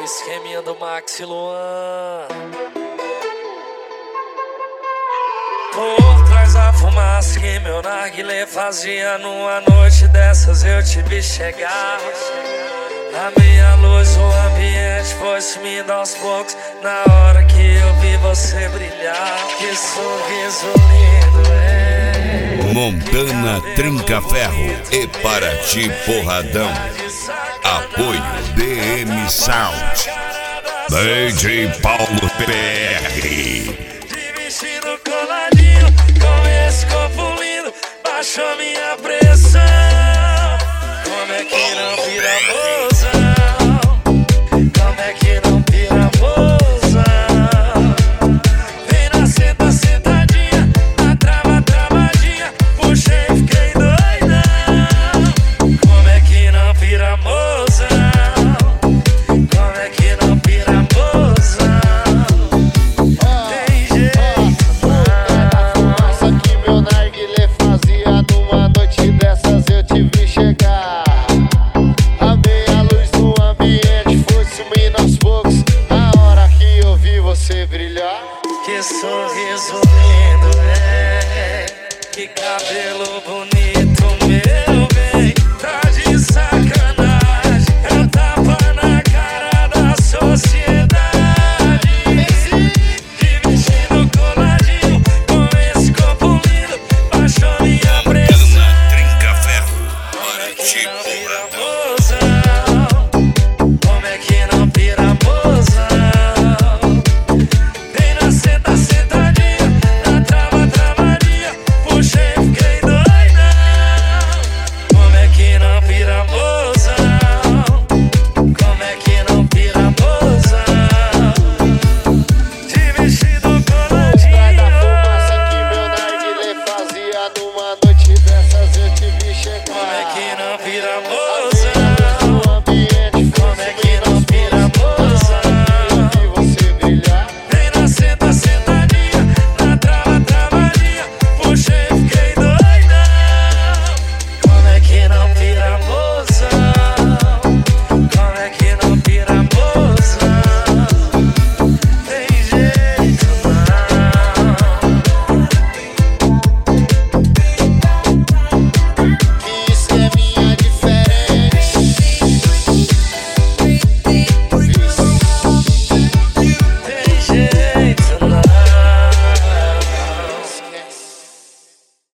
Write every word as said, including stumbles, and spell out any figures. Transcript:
esqueminha do Max e Luan. Por trás da fumaça que meu narguilé fazia, numa noite dessas eu te vi chegar. A minha luz, o ambiente foi sumindo aos poucos, na hora que eu vi você brilhar. Que sorriso lindo, é. Montana Trinca Ferro e Paraty Porradão. Apoio D M Sound. D J Paulo P R.